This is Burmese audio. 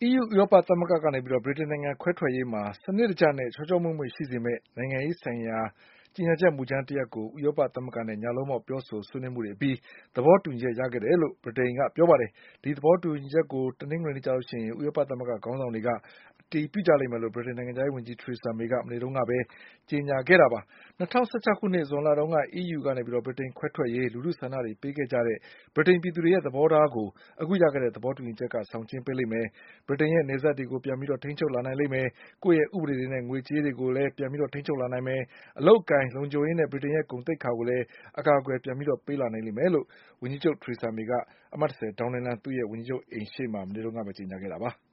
EU ဥရောပသမဂ္ဂကနေဗြိတိန်နိုင်ငံခွဲထွက်ရေးမှာစနစ်တကျနဲ့ချောချောမွေ့မွေ့ရှိစေမယ့်နိုင်ငံရေးဆိုင်ရာကြေညာချက်မူကြမ်းတရပ်ကိုဥရောပသမဂ္ဂနဲ့ညလုံးပေါက်ပြောဆိုဆွေးနွေးမှုတွေအပြီးသဘောတူညီချက်ရခဲ့တယ်လို့ဗြိတိန်ကပြောပါတယ်။ဒီသဘောတူညီချက်ကိုတနင်္ဂနွေနေ့ကျရင်ဥရောပသမဂ္ဂခေါင်းဆောင်တွေကအတည်ပြုကြလိမ့်မယ်လို့ဗြိတိန်နိုင်ငံခြားရေးဝန်ကြီး Theresa May ကမနေ့တုန်းကပဲကြေညာခဲ့တာပါ။၂၀၁၆ခုနှစ်ဇွန်လတုန်းက EU ကနေဗြိတိန်ခွဲထွက်ရေးလူထုဆန္ဒတွေပေးခဲ့ကြတဲ့ဗြိတိန်ပြည်သူတွေရဲ့သဘောထားကိုအခုရခဲ့တဲ့သဘောတူညီချက်ကဆောင်ကျဉ်ပေးလိမ့်မယ်။ဗြိတိန်ရဲ့နယ်စပ်တွေကိုပြန်ပြီးထိန်းချုပ်လာနိုင်လိမ့်မယ်။ကိုယ့်ရဲ့ဥပဒေတွေနဲ့ငွေကြေးတွေကိုလည်းပြန်ပြီးထိန်းချုပ်လာနိုင်မယ်။အလုပ်အကိုင်လုံခြုံရေးနဲ့ဗြိတိန်ရဲ့ဂုဏ်သိက္ခာကိုလည်းအကာအကွယ်ပြန်ပြီးပေးလာနိုင်လိမ့်မယ်လို့ဝန်ကြီးချုပ် Theresa May ကအမှတ်10 Downing လမ်းသူ့ရဲ့ဝန်ကြီးချုပ်အိမ်ရှေ့မှာမနေ့ကပဲကြေညာခဲ့တာပါ။